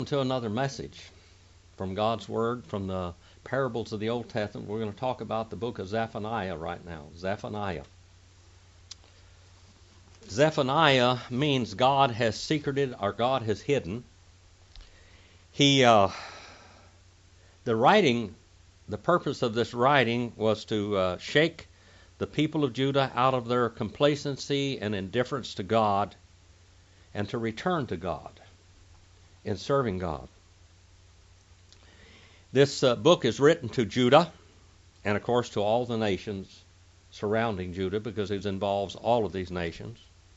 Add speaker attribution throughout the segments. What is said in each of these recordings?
Speaker 1: To another message from God's Word, from the parables of the Old Testament. We're going to talk about the book of Zephaniah right now. Zephaniah. Zephaniah means God has secreted or God has hidden. The purpose of this writing was to shake the people of Judah out of their complacency and indifference to God and to return to God in serving God. This book is written to Judah and, of course, to all the nations surrounding Judah because it involves all of these nations.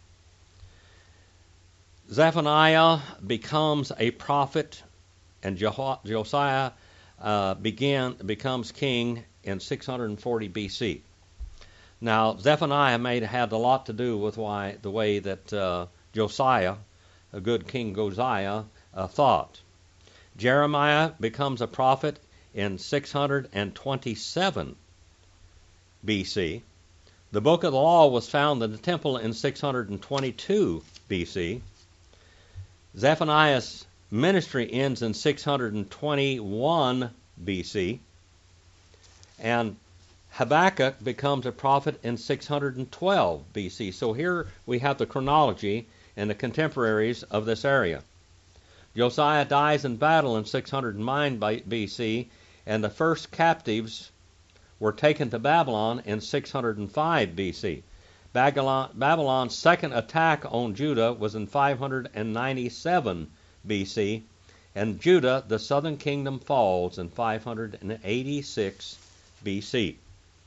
Speaker 1: Zephaniah becomes a prophet, and Josiah becomes king in 640 B.C. Now, Zephaniah may have had a lot to do with the way that Josiah, a good King Josiah, thought. Jeremiah becomes a prophet in 627 B.C. The book of the law was found in the temple in 622 B.C. Zephaniah's ministry ends in 621 B.C. And Habakkuk becomes a prophet in 612 B.C. So here we have the chronology and the contemporaries of this area. Josiah dies in battle in 609 B.C., and the first captives were taken to Babylon in 605 B.C. Babylon's second attack on Judah was in 597 B.C., and Judah, the southern kingdom, falls in 586 B.C.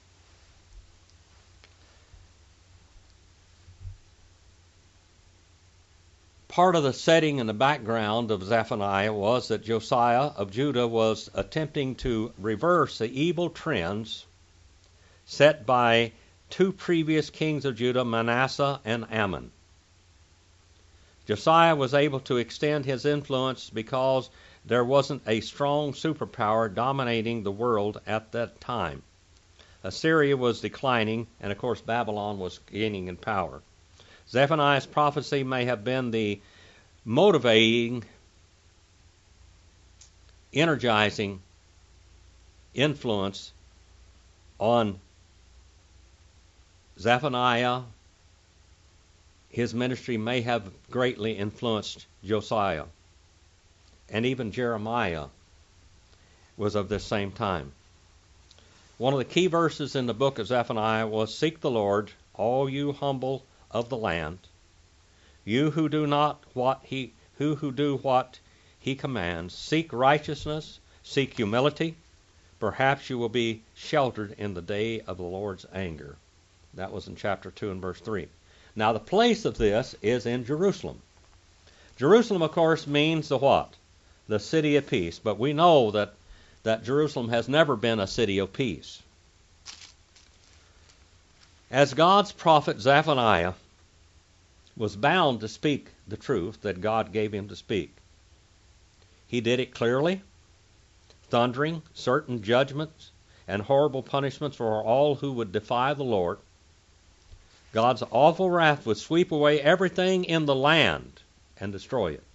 Speaker 1: Part of the setting and the background of Zephaniah was that Josiah of Judah was attempting to reverse the evil trends set by two previous kings of Judah, Manasseh and Ammon. Josiah was able to extend his influence because there wasn't a strong superpower dominating the world at that time. Assyria was declining, and of course Babylon was gaining in power. Zephaniah's prophecy may have been the motivating, energizing influence on Zephaniah. His ministry may have greatly influenced Josiah. And even Jeremiah was of this same time. One of the key verses in the book of Zephaniah was, "Seek the Lord, all you humble of the land, you who do what he commands. Seek righteousness, seek humility. Perhaps you will be sheltered in the day of the Lord's anger." That was in chapter 2 and verse 3. Now the place of this is in Jerusalem. Jerusalem, of course, means the what? The city of peace. But we know that Jerusalem has never been a city of peace. As God's prophet, Zephaniah was bound to speak the truth that God gave him to speak. He did it clearly, thundering certain judgments and horrible punishments for all who would defy the Lord. God's awful wrath would sweep away everything in the land and destroy it.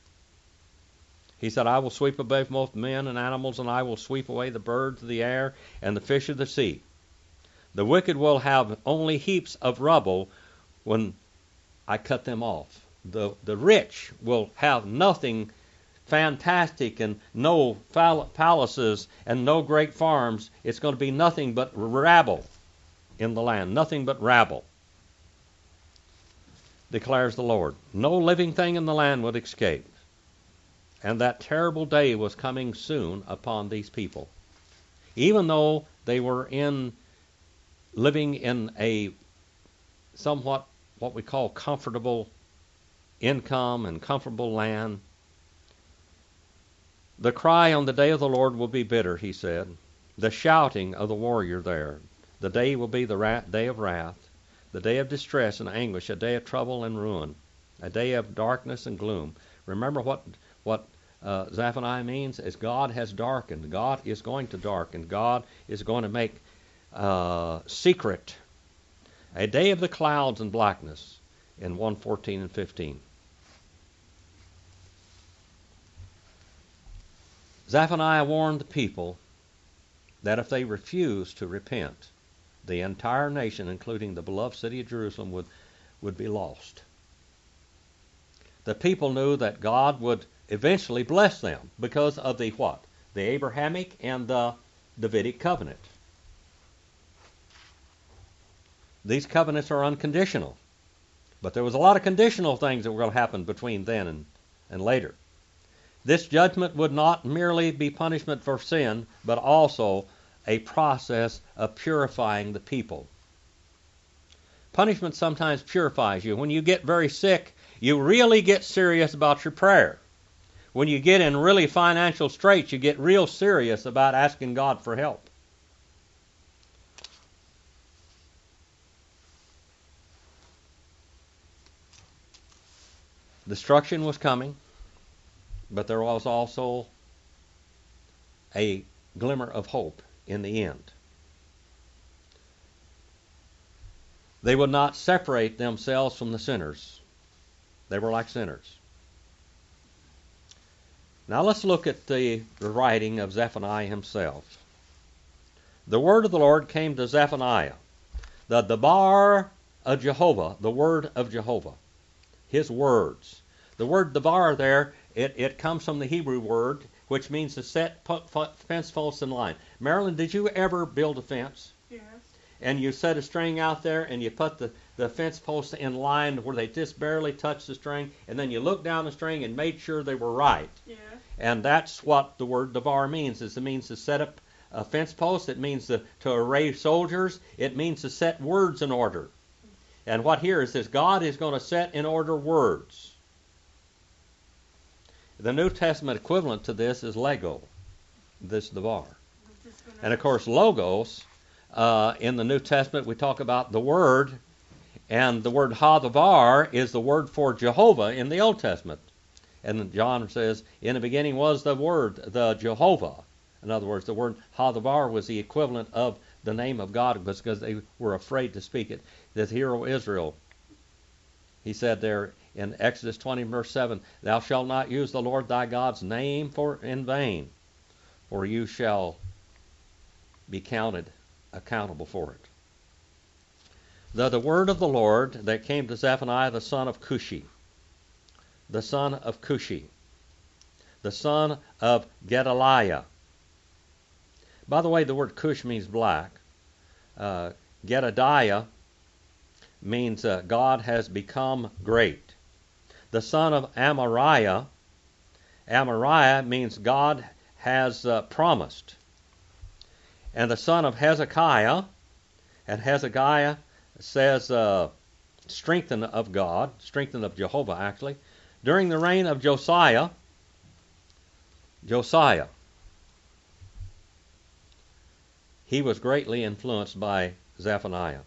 Speaker 1: He said, "I will sweep away both men and animals, and I will sweep away the birds of the air and the fish of the sea. The wicked will have only heaps of rubble when I cut them off. The rich will have nothing fantastic and no palaces and no great farms. It's going to be nothing but rabble in the land, nothing but rabble, declares the Lord. No living thing in the land would escape." And that terrible day was coming soon upon these people. Even though they were living in a somewhat what we call comfortable income and comfortable land, the cry on the day of the Lord will be bitter, he said. The shouting of the warrior there. The day will be the day of wrath, the day of distress and anguish, a day of trouble and ruin, a day of darkness and gloom. Remember what Zephaniah means is God has darkened. God is going to darken. God is going to make secret. A day of the clouds and blackness in 1:14 and 15. Zephaniah warned the people that if they refused to repent, the entire nation, including the beloved city of Jerusalem, would be lost. The people knew that God would eventually bless them because of the what? The Abrahamic and the Davidic covenant. These covenants are unconditional. But there was a lot of conditional things that were going to happen between then and later. This judgment would not merely be punishment for sin, but also a process of purifying the people. Punishment sometimes purifies you. When you get very sick, you really get serious about your prayer. When you get in really financial straits, you get real serious about asking God for help. Destruction was coming, but there was also a glimmer of hope in the end. They would not separate themselves from the sinners. They were like sinners. Now let's look at the writing of Zephaniah himself. The word of the Lord came to Zephaniah, the Debar of Jehovah, the word of Jehovah. His words. The word Debar there, it comes from the Hebrew word, which means to set fence posts in line. Marilyn, did you ever build a fence?
Speaker 2: Yes.
Speaker 1: And you set a string out there and you put the fence posts in line where they just barely touch the string, and then you look down the string and made sure they were right.
Speaker 2: Yeah.
Speaker 1: And that's what the word Debar means. It means to set up a fence post. It means to array soldiers. It means to set words in order. And what here is this: God is going to set in order words. The New Testament equivalent to this is Lego, this Debar. And of course, Logos, in the New Testament, we talk about the word, and the word Ha-Devar is the word for Jehovah in the Old Testament. And John says, in the beginning was the word, the Jehovah. In other words, the word Ha-Devar was the equivalent of the name of God because they were afraid to speak it. The hero Israel, he said there in Exodus 20 verse 7, "Thou shalt not use the Lord thy God's name in vain, for you shall be accountable for it." The word of the Lord that came to Zephaniah the son of Cushi, the son of Cushi, the son of Gedaliah. By the way, the word Cush means black. Gedaliah means God has become great. The son of Amariah, Amariah means God has promised. And the son of Hezekiah, and Hezekiah says strengthen of God, strengthen of Jehovah actually. During the reign of Josiah, he was greatly influenced by Zephaniah.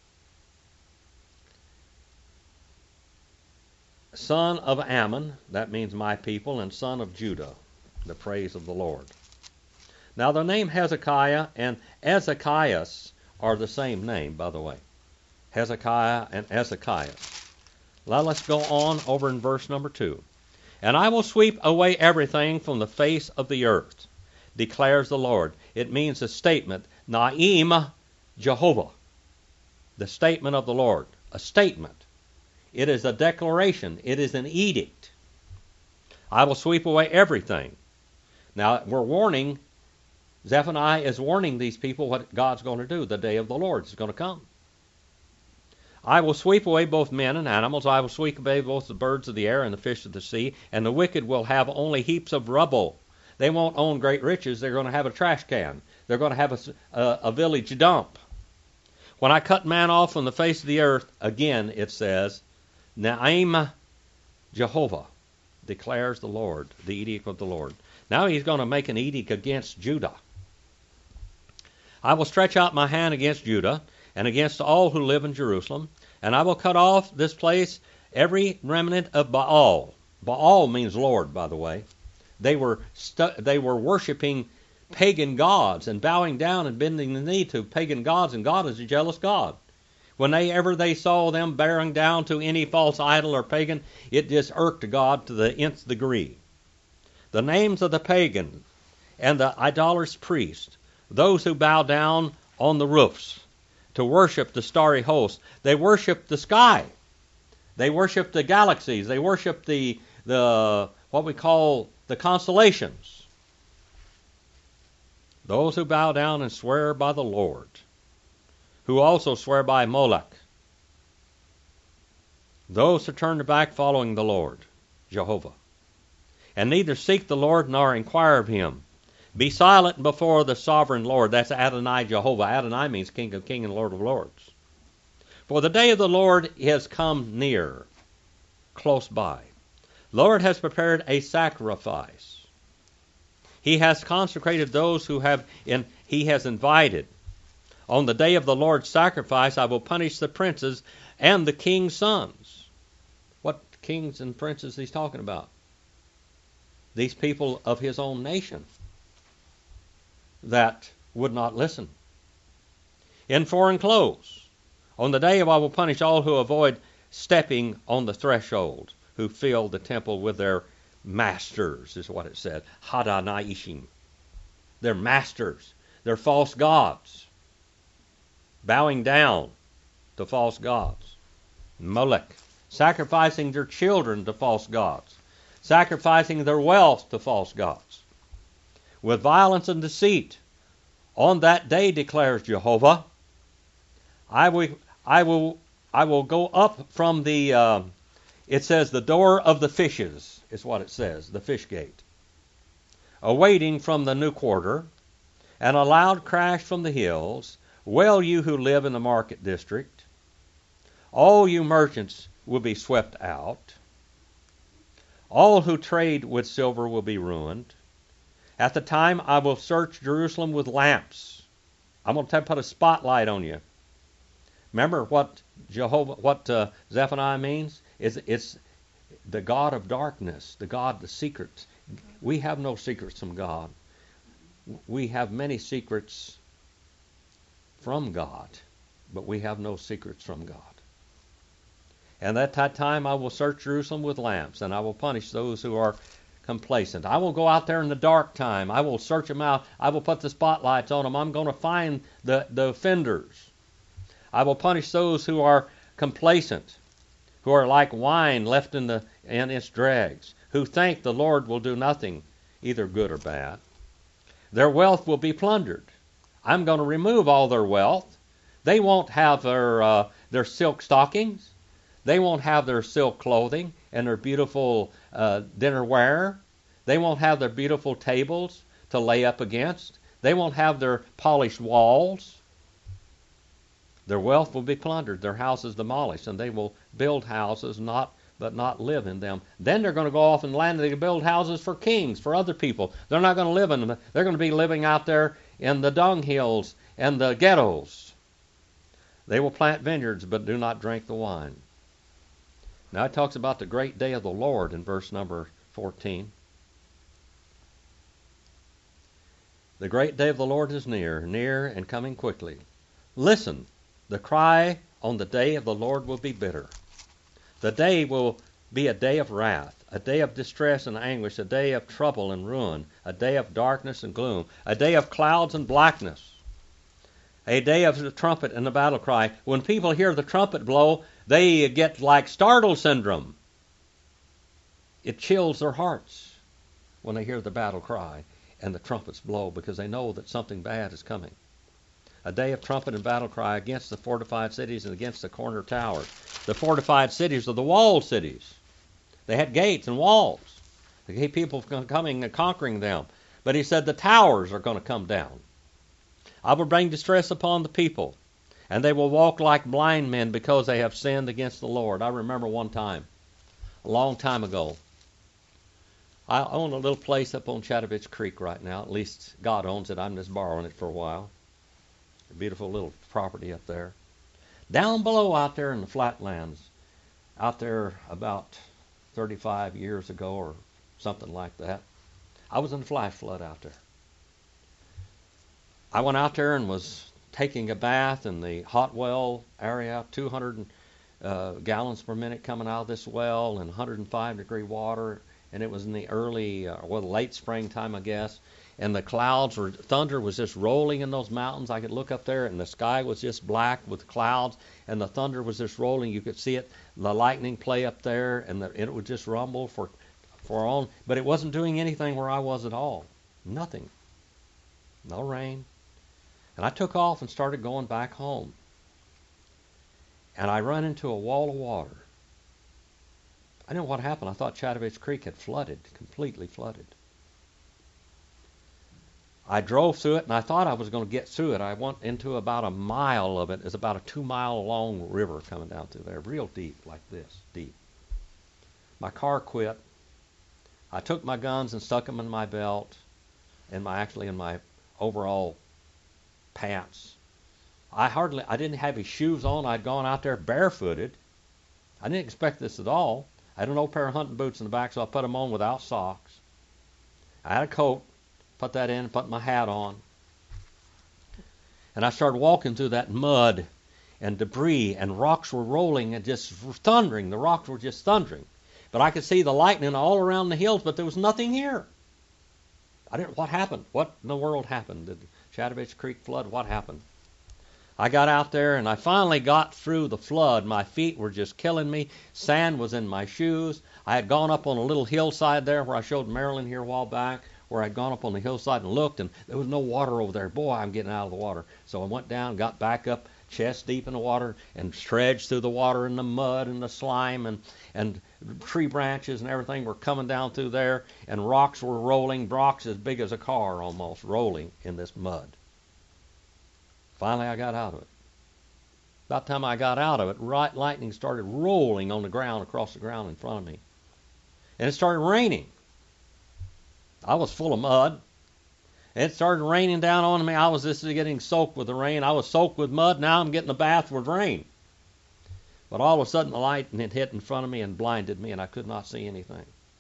Speaker 1: Son of Ammon, that means my people, and son of Judah, the praise of the Lord. Now the name Hezekiah and Ezekias are the same name, by the way. Hezekiah and Ezekias. Now let's go on over in verse number 2. "And I will sweep away everything from the face of the earth, declares the Lord." It means a statement. Naim Jehovah. The statement of the Lord. A statement. It is a declaration. It is an edict. I will sweep away everything. Now we're warning, Zephaniah is warning these people what God's going to do. The day of the Lord is going to come. "I will sweep away both men and animals. I will sweep away both the birds of the air and the fish of the sea. And the wicked will have only heaps of rubble." They won't own great riches. They're going to have a trash can. They're going to have a village dump. "When I cut man off from the face of the earth," again it says, Naim Jehovah, declares the Lord, the edict of the Lord. Now he's going to make an edict against Judah. "I will stretch out my hand against Judah and against all who live in Jerusalem, and I will cut off this place every remnant of Baal." Baal means Lord, by the way. They were worshiping pagan gods and bowing down and bending the knee to pagan gods, and God is a jealous God. Whenever they saw them bearing down to any false idol or pagan, it just irked God to the nth degree. The names of the pagan and the idolatrous priests, those who bow down on the roofs to worship the starry host. They worship the sky. They worship the galaxies. They worship the what we call the constellations. Those who bow down and swear by the Lord, who also swear by Moloch. Those who turn back following the Lord, Jehovah, and neither seek the Lord nor inquire of him. Be silent before the sovereign Lord. That's Adonai Jehovah. Adonai means King of Kings and Lord of Lords. For the day of the Lord has come near, close by. Lord has prepared a sacrifice. He has consecrated those who he has invited. On the day of the Lord's sacrifice, I will punish the princes and the king's sons. What kings and princes he's talking about? These people of his own nation that would not listen. In foreign clothes. On the day I will punish all who avoid stepping on the threshold, who fill the temple with their masters, is what it said. Hadanaishim. Their masters. They're false gods. Bowing down to false gods. Molech. Sacrificing their children to false gods. Sacrificing their wealth to false gods. With violence and deceit. On that day, declares Jehovah, I will go up from the, it says the door of the fishes, is what it says, the fish gate. Awaiting from the new quarter, and a loud crash from the hills. Well, you who live in the market district, all you merchants will be swept out. All who trade with silver will be ruined. At the time I will search Jerusalem with lamps. I'm going to put a spotlight on you. Remember what Zephaniah means? It's the God of darkness, the God of the secrets. We have no secrets from God. We have many secrets from God, but we have no secrets from God. And at that time I will search Jerusalem with lamps, and I will punish those who are complacent. I will go out there in the dark time. I will search them out. I will put the spotlights on them. I'm going to find the offenders. I will punish those who are complacent, who are like wine left in its dregs, who think the Lord will do nothing, either good or bad. Their wealth will be plundered. I'm going to remove all their wealth. They won't have their silk stockings. They won't have their silk clothing and their beautiful dinnerware. They won't have their beautiful tables to lay up against. They won't have their polished walls. Their wealth will be plundered, their houses demolished, and they will build houses but not live in them. Then they're going to go off and land and build houses for kings, for other people. They're not going to live in them. They're going to be living out there in the dunghills and the ghettos. They will plant vineyards but do not drink the wine. Now it talks about the great day of the Lord in verse number 14. The great day of the Lord is near and coming quickly. Listen, the cry on the day of the Lord will be bitter. The day will be a day of wrath, a day of distress and anguish, a day of trouble and ruin, a day of darkness and gloom, a day of clouds and blackness, a day of the trumpet and the battle cry. When people hear the trumpet blow, they get like startle syndrome. It chills their hearts when they hear the battle cry and the trumpets blow, because they know that something bad is coming. A day of trumpet and battle cry against the fortified cities and against the corner towers. The fortified cities are the walled cities. They had gates and walls. They had people coming and conquering them. But he said the towers are going to come down. I will bring distress upon the people, and they will walk like blind men because they have sinned against the Lord. I remember one time, a long time ago, I own a little place up on Chattahoochee Creek right now. At least God owns it. I'm just borrowing it for a while. A beautiful little property up there. Down below out there in the flatlands, out there about 35 years ago or something like that, I was in a flash flood out there. I went out there and was taking a bath in the hot well area, 200 gallons per minute coming out of this well, and 105 degree water, and it was in the early, late springtime, I guess. And the thunder was just rolling in those mountains. I could look up there, and the sky was just black with clouds, and the thunder was just rolling. You could see it, the lightning play up there, and it would just rumble for on. But it wasn't doing anything where I was at all. Nothing. No rain. And I took off and started going back home. And I run into a wall of water. I didn't know what happened. I thought Chattahoochee Creek had flooded, completely flooded. I drove through it, and I thought I was going to get through it. I went into about a mile of it. It's about a 2-mile long river coming down through there, real deep, like this, deep. My car quit. I took my guns and stuck them in my belt, and in my overall pants. I didn't have any shoes on. I'd gone out there barefooted. I didn't expect this at all. I had an old pair of hunting boots in the back, so I put them on without socks. I had a coat. Put that in, put my hat on. And I started walking through that mud and debris, and rocks were rolling and just thundering. The rocks were just thundering. But I could see the lightning all around the hills, but there was nothing here. What happened? What in the world happened? Did Chattahoochee Creek flood? What happened? I got out there, and I finally got through the flood. My feet were just killing me. Sand was in my shoes. I had gone up on a little hillside there where I showed Marilyn here a while back, where I'd gone up on the hillside and looked, and there was no water over there. Boy, I'm getting out of the water. So I went down, got back up, chest deep in the water, and trudged through the water and the mud and the slime, and tree branches and everything were coming down through there, and rocks were rolling, rocks as big as a car almost, rolling in this mud. Finally, I got out of it. About the time I got out of it, lightning started rolling on the ground, across the ground in front of me. And it started raining. I was full of mud. It started raining down on me. I was just getting soaked with the rain. I was soaked with mud. Now I'm getting a bath with rain. But all of a sudden the lightning hit in front of me and blinded me, and I could not see anything.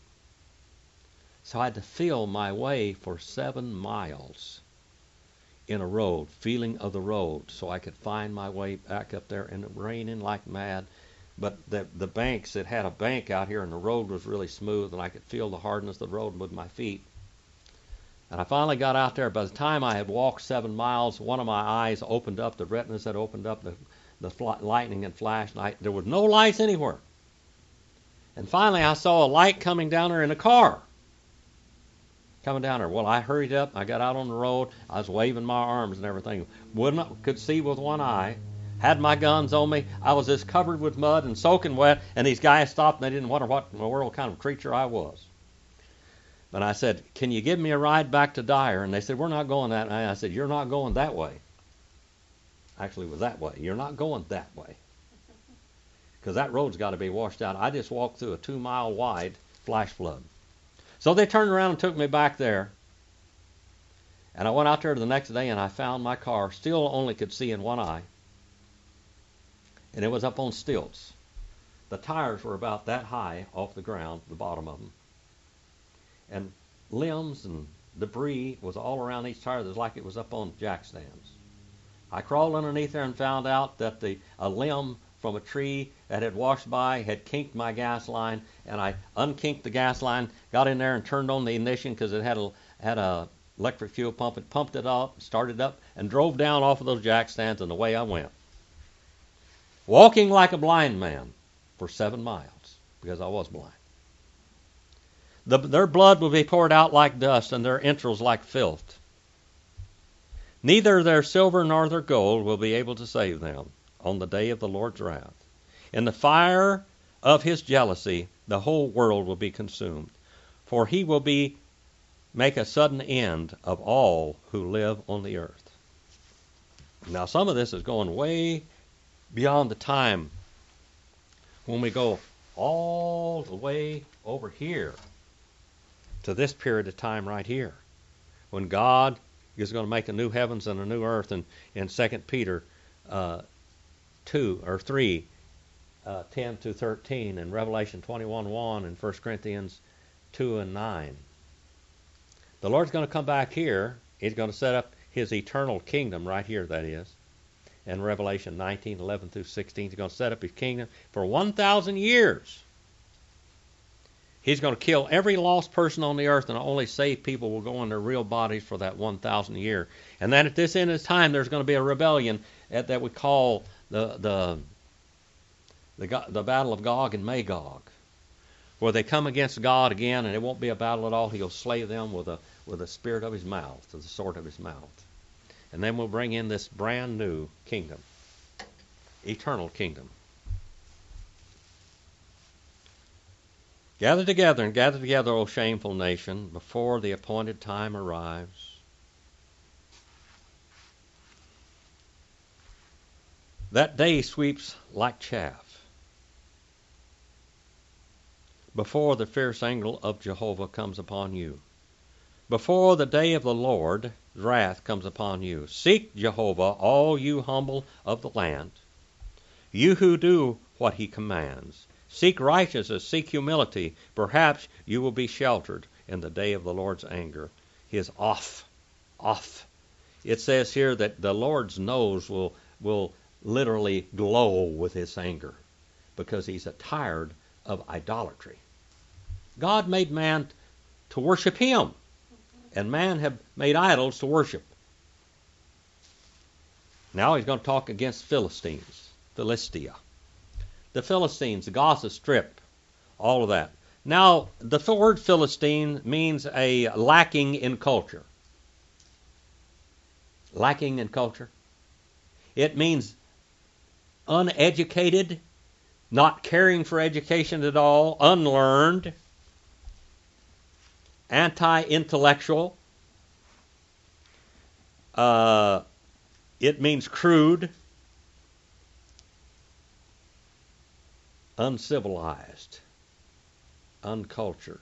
Speaker 1: So I had to feel my way for 7 miles in a road, feeling of the road, so I could find my way back up there, and it was raining like mad. But the banks, it had a bank out here, and the road was really smooth, and I could feel the hardness of the road with my feet. And I finally got out there. By the time I had walked 7 miles, one of my eyes opened up, the retinas had opened up, the lightning had flashed, and there was no lights anywhere. And finally I saw a light coming down there in a car. Coming down there. Well, I hurried up, I got out on the road, I was waving my arms and everything. Could see with one eye. Had my guns on me. I was just covered with mud and soaking wet, and these guys stopped, and they didn't wonder what in the world kind of creature I was. But I said, "Can you give me a ride back to Dyer?" And they said, "We're not going that way." I said, "You're not going that way." Actually, it was that way. "You're not going that way, because that road's got to be washed out." I just walked through a 2-mile wide flash flood. So they turned around and took me back there. And I went out there the next day, and I found my car. Still only could see in one eye. And it was up on stilts. The tires were about that high off the ground, the bottom of them. And limbs and debris was all around these tires. It was like it was up on jack stands. I crawled underneath there and found out that a limb from a tree that had washed by had kinked my gas line, and I unkinked the gas line, got in there and turned on the ignition because it had a electric fuel pump. It pumped it up, started up, and drove down off of those jack stands, and away I went. Walking like a blind man for 7 miles, because I was blind. Their blood will be poured out like dust, and their entrails like filth. Neither their silver nor their gold will be able to save them on the day of the Lord's wrath. In the fire of his jealousy, the whole world will be consumed, for he will make a sudden end of all who live on the earth. Now, some of this is going way beyond the time when we go all the way over here to this period of time right here, when God is going to make a new heavens and a new earth, in 2 Peter 2 or 3, 10 to 13, and Revelation 21:1, and 1 Corinthians 2 and 9. The Lord's going to come back here. He's going to set up his eternal kingdom right here, that is. In Revelation 19:11 through 16, he's going to set up his kingdom for 1,000 years. He's going to kill every lost person on the earth, and only saved people will go in their real bodies for that 1,000 year. And then at this end of time, there's going to be a rebellion that we call the battle of Gog and Magog, where they come against God again, and it won't be a battle at all. He'll slay them with the spirit of his mouth, with the sword of his mouth. And then we'll bring in this brand new kingdom, eternal kingdom. Gather together, O shameful nation, before the appointed time arrives. That day sweeps like chaff before the fierce anger of Jehovah comes upon you. Before the day of the Lord's wrath comes upon you. Seek Jehovah, all you humble of the land, you who do what he commands. Seek righteousness, seek humility. Perhaps you will be sheltered in the day of the Lord's anger. His off. It says here that the Lord's nose will literally glow with his anger because he's tired of idolatry. God made man to worship him, and man have made idols to worship. Now he's going to talk against Philistia. The Philistines, the Gaza Strip, all of that. Now, the word Philistine means a lacking in culture. Lacking in culture. It means uneducated, not caring for education at all, unlearned, anti-intellectual. It means crude, uncivilized, uncultured,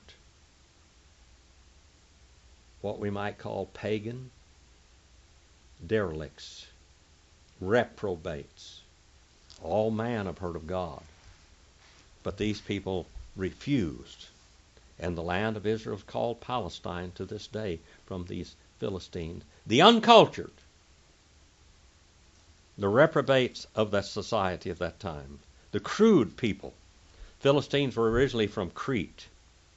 Speaker 1: what we might call pagan, derelicts, reprobates. All man have heard of God. But these people refused. And the land of Israel is called Palestine to this day from these Philistines. The uncultured, the reprobates of that society of that time. The crude people. Philistines were originally from Crete.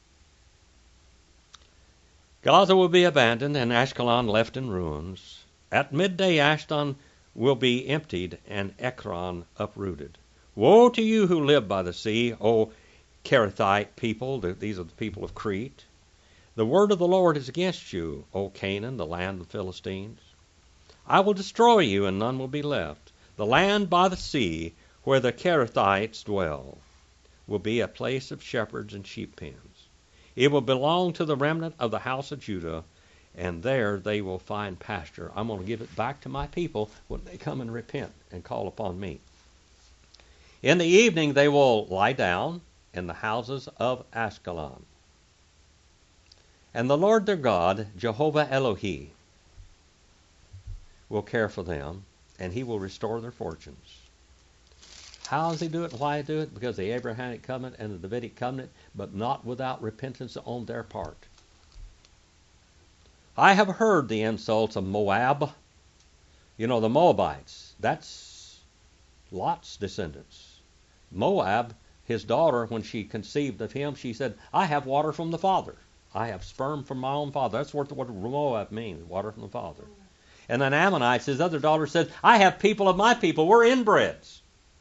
Speaker 1: Gaza will be abandoned and Ashkelon left in ruins. At midday Ashdod will be emptied and Ekron uprooted. Woe to you who live by the sea, O Kerethite people. These are the people of Crete. The word of the Lord is against you, O Canaan, the land of the Philistines. I will destroy you, and none will be left. The land by the sea, where the Kerethites dwell, will be a place of shepherds and sheep pens. It will belong to the remnant of the house of Judah, and there they will find pasture. I'm going to give it back to my people when they come and repent and call upon me. In the evening they will lie down in the houses of Ashkelon. And the Lord their God, Jehovah Elohi, will care for them, and he will restore their fortunes. How does he do it and why he do it? Because of the Abrahamic covenant and the Davidic covenant, but not without repentance on their part. I have heard the insults of Moab. You know, the Moabites, that's Lot's descendants. Moab, his daughter, when she conceived of him, she said, I have water from the Father. I have sperm from my own father. That's what Moab means, water from the Father. And then Ammonites, his other daughter, said, I have people of my people. We're inbreds.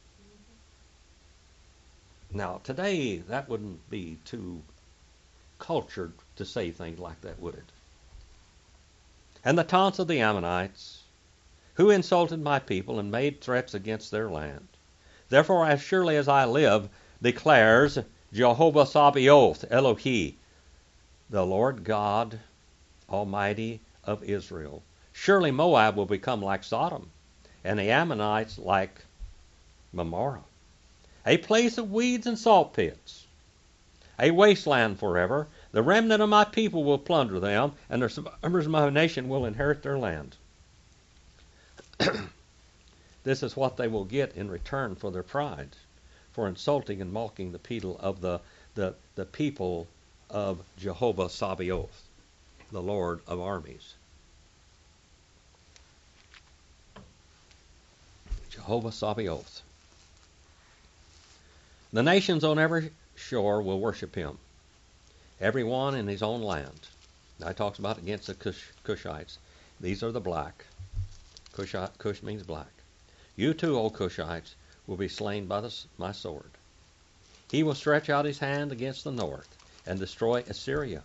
Speaker 1: Now, today, that wouldn't be too cultured to say things like that, would it? And the taunts of the Ammonites, who insulted my people and made threats against their land. Therefore, as surely as I live, declares Jehovah Sabaoth, Elohi, the Lord God Almighty of Israel. Surely Moab will become like Sodom, and the Ammonites like Gomorrah, a place of weeds and salt pits, a wasteland forever. The remnant of my people will plunder them, and the survivors of my nation will inherit their land. This is what they will get in return for their pride, for insulting and mocking the people of the people of Jehovah Sabaoth, the Lord of armies. Jehovah Sabaoth. The nations on every shore will worship him. every one in his own land. Now he talks about against the Cushites. These are the black. Cush means black. You too, O Cushites, will be slain by my sword. He will stretch out his hand against the north and destroy Assyria.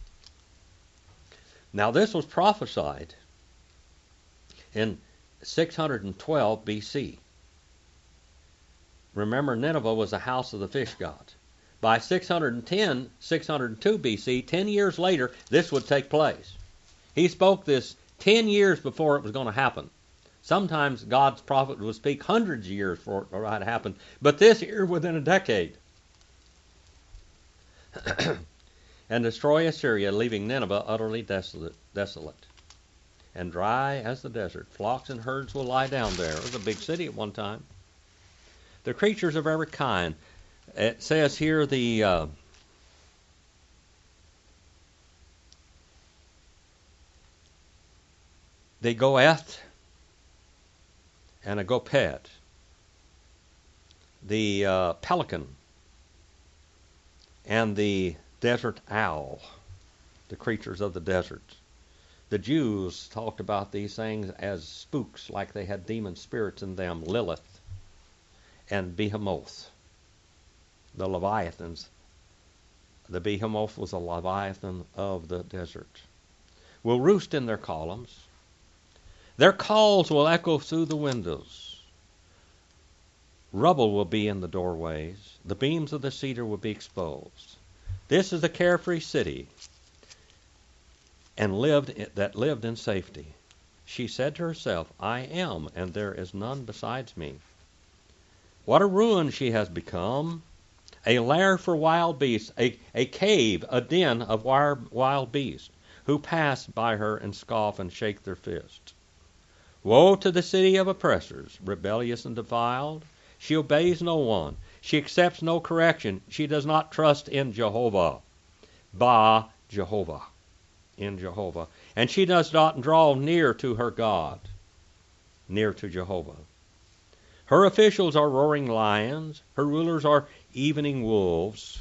Speaker 1: Now this was prophesied in 612 BC. Remember, Nineveh was a house of the fish god. By 602 BC, 10 years later, this would take place. He spoke this 10 years before it was going to happen. Sometimes God's prophet would speak hundreds of years before it might happen, but this year within a decade. And destroy Assyria, leaving Nineveh utterly desolate, and dry as the desert. Flocks and herds will lie down there. It was a big city at one time. The creatures of every kind. It says here they goeth and a goped, the pelican, and the desert owl, the creatures of the desert. The Jews talked about these things as spooks, like they had demon spirits in them, Lilith and Behemoth, the Leviathans. The Behemoth was a Leviathan of the desert. Will roost in their columns. Their calls will echo through the windows. Rubble will be in the doorways. The beams of the cedar will be exposed. This is the carefree city, and lived in safety. She said to herself, I am, and there is none besides me. What a ruin she has become, a lair for wild beasts, a cave, a den of wild beasts, who pass by her and scoff and shake their fists. Woe to the city of oppressors, rebellious and defiled. She obeys no one. She accepts no correction. She does not trust in Jehovah. Jehovah. In Jehovah. And she does not draw near to her God, near to Jehovah. Her officials are roaring lions. Her rulers are evening wolves.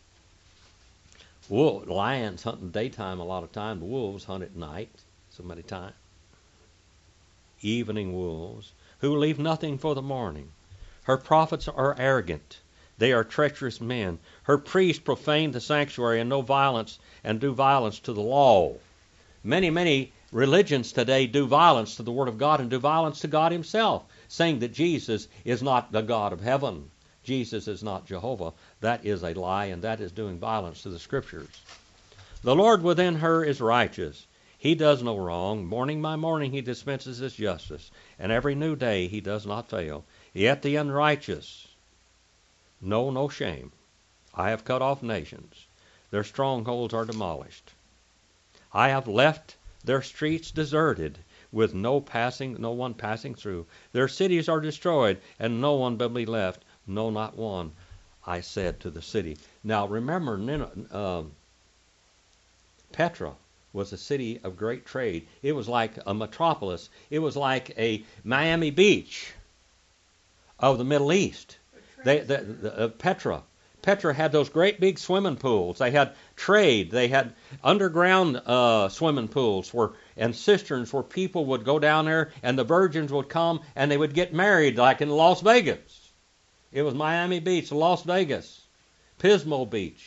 Speaker 1: Lions hunt in daytime a lot of time. The wolves hunt at night so many times. Evening wolves, who leave nothing for the morning. Her prophets are arrogant. They are treacherous men. Her priests profane the sanctuary and do violence to the law. Many religions today do violence to the Word of God and do violence to God Himself, saying that Jesus is not the God of heaven. Jesus is not Jehovah. That is a lie, and that is doing violence to the Scriptures. The Lord within her is righteous. He does no wrong. Morning by morning He dispenses His justice, and every new day He does not fail. Yet the unrighteous know no shame. I have cut off nations. Their strongholds are demolished. I have left their streets deserted, with no one passing through. Their cities are destroyed, and no one will be left, no, not one, I said to the city. Now remember, Petra was a city of great trade. It was like a metropolis. It was like a Miami Beach of the Middle East. Petra had those great big swimming pools. They had trade. They had underground swimming pools and cisterns where people would go down there, and the virgins would come and they would get married, like in Las Vegas. It was Miami Beach, Las Vegas, Pismo Beach.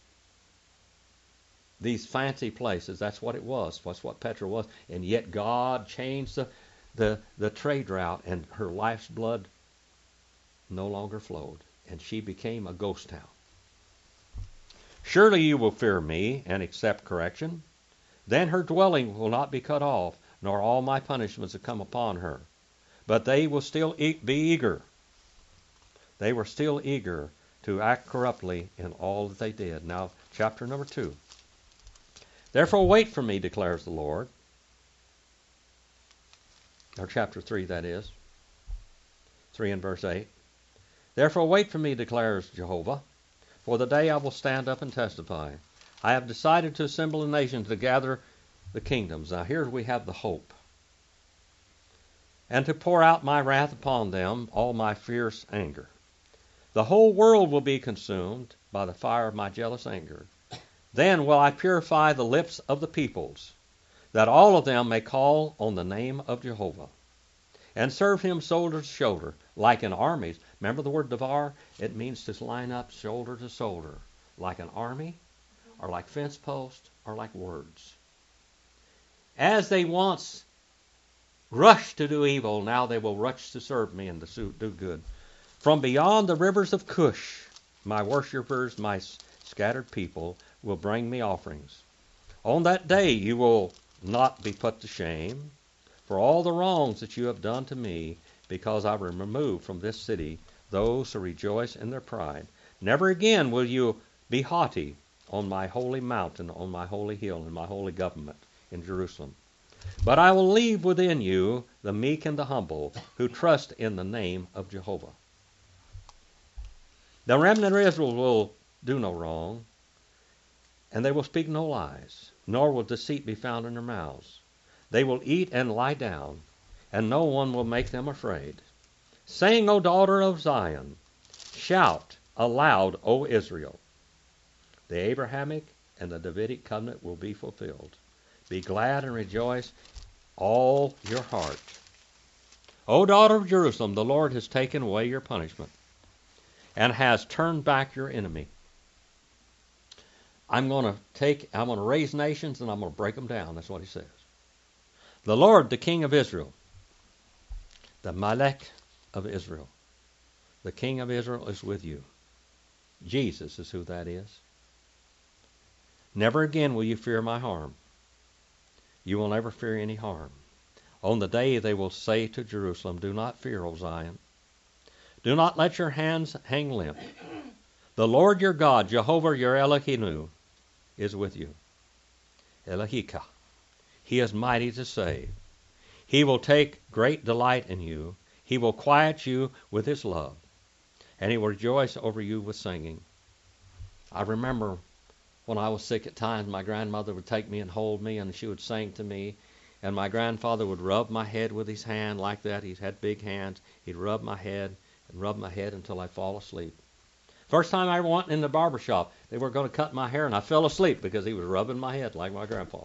Speaker 1: These fancy places, that's what it was. That's what Petra was. And yet God changed the trade route, and her life's blood no longer flowed, and she became a ghost town. Surely you will fear me and accept correction. Then her dwelling will not be cut off, nor all my punishments have come upon her. But they will still be eager. They were still eager to act corruptly in all that they did. Now, chapter number 2. Therefore wait for me, declares the Lord. Or chapter 3, that is. 3 and verse 8. Therefore wait for me, declares Jehovah, for the day I will stand up and testify. I have decided to assemble the nations, to gather the kingdoms. Now here we have the hope. And to pour out my wrath upon them, all my fierce anger. The whole world will be consumed by the fire of my jealous anger. Then will I purify the lips of the peoples, that all of them may call on the name of Jehovah, and serve him shoulder to shoulder, like in armies. Remember the word devar? It means to line up shoulder to shoulder, like an army, or like fence posts, or like words. As they once rushed to do evil, now they will rush to serve me and to do good. From beyond the rivers of Cush, my worshippers, my scattered people, will bring me offerings. On that day you will not be put to shame for all the wrongs that you have done to me, because I will remove from this city those who rejoice in their pride. Never again will you be haughty on my holy mountain, on my holy hill, in my holy government in Jerusalem. But I will leave within you the meek and the humble, who trust in the name of Jehovah. The remnant of Israel will do no wrong, and they will speak no lies, nor will deceit be found in their mouths. They will eat and lie down, and no one will make them afraid. Sing, O daughter of Zion, shout aloud, O Israel. The Abrahamic and the Davidic covenant will be fulfilled. Be glad and rejoice all your heart. O daughter of Jerusalem, the Lord has taken away your punishment and has turned back your enemy. I'm going to raise nations and I'm going to break them down. That's what he says. The Lord, the King of Israel, the Malek of Israel, the King of Israel is with you. Jesus is who that is. Never again will you fear my harm. You will never fear any harm. On the day they will say to Jerusalem, do not fear, O Zion. Do not let your hands hang limp. The Lord your God, Jehovah your Elohim, is with you. Elohika. He is mighty to save. He will take great delight in you. He will quiet you with his love, and he will rejoice over you with singing. I remember when I was sick at times, my grandmother would take me and hold me, and she would sing to me, and my grandfather would rub my head with his hand like that. He had big hands. He'd rub my head and rub my head until I fall asleep. First time I ever went in the barber shop, they were going to cut my hair, and I fell asleep because he was rubbing my head like my grandpa.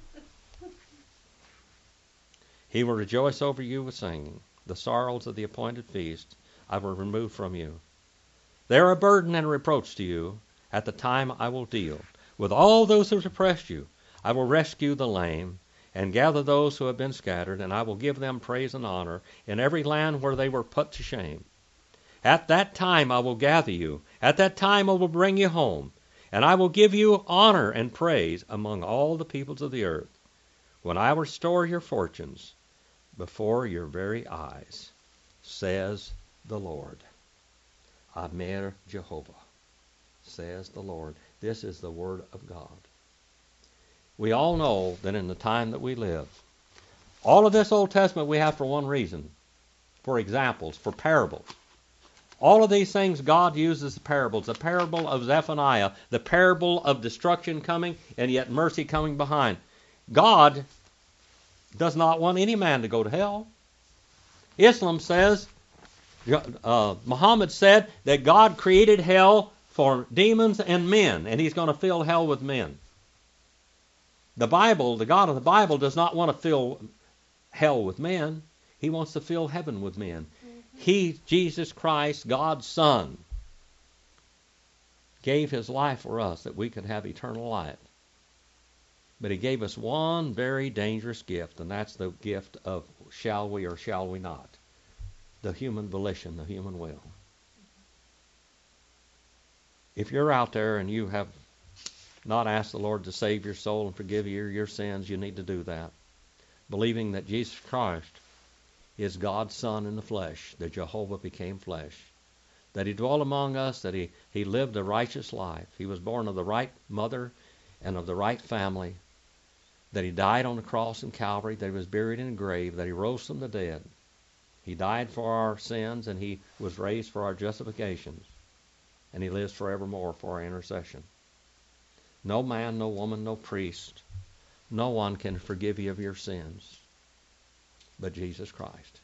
Speaker 1: He will rejoice over you with singing. The sorrows of the appointed feast I will remove from you. They are a burden and a reproach to you. At the time I will deal with all those who oppressed you. I will rescue the lame and gather those who have been scattered, and I will give them praise and honor in every land where they were put to shame. At that time I will gather you. At that time I will bring you home, and I will give you honor and praise among all the peoples of the earth, when I restore your fortunes before your very eyes, says the Lord. Amer Jehovah, says the Lord. This is the word of God. We all know that in the time that we live, all of this Old Testament we have for one reason, for examples, for parables. All of these things God uses as parables. The parable of Zephaniah, the parable of destruction coming and yet mercy coming behind. God does not want any man to go to hell. Islam says, Muhammad said that God created hell for demons and men, and he's going to fill hell with men. The Bible, the God of the Bible, does not want to fill hell with men. He wants to fill heaven with men. He, Jesus Christ, God's Son, gave his life for us that we could have eternal life. But he gave us one very dangerous gift, and that's the gift of shall we or shall we not. The human volition, the human will. If you're out there and you have not asked the Lord to save your soul and forgive you your sins, you need to do that. Believing that Jesus Christ is God's Son in the flesh, that Jehovah became flesh, that he dwelt among us, that he lived a righteous life. He was born of the right mother and of the right family, that he died on the cross in Calvary, that he was buried in a grave, that he rose from the dead. He died for our sins, and he was raised for our justifications, and he lives forevermore for our intercession. No man, no woman, no priest, no one can forgive you of your sins but Jesus Christ.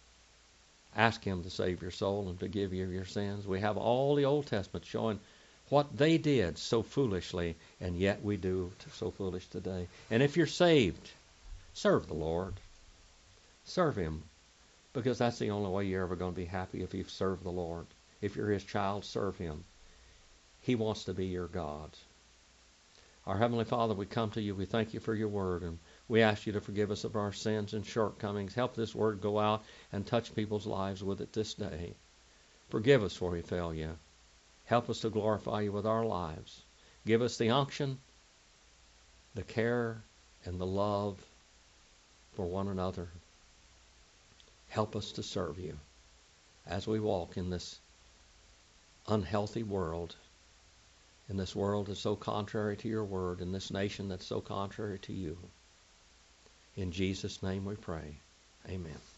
Speaker 1: Ask him to save your soul and forgive you of your sins. We have all the Old Testament showing what they did so foolishly, and yet we do so foolish today. And if you're saved, serve the Lord. Serve Him, because that's the only way you're ever going to be happy, if you've served the Lord. If you're His child, serve Him. He wants to be your God. Our Heavenly Father, we come to you. We thank you for your word, and we ask you to forgive us of our sins and shortcomings. Help this word go out and touch people's lives with it this day. Forgive us where we fail you. Help us to glorify you with our lives. Give us the unction, the care, and the love for one another. Help us to serve you as we walk in this unhealthy world, in this world that's so contrary to your word, in this nation that's so contrary to you. In Jesus' name we pray. Amen.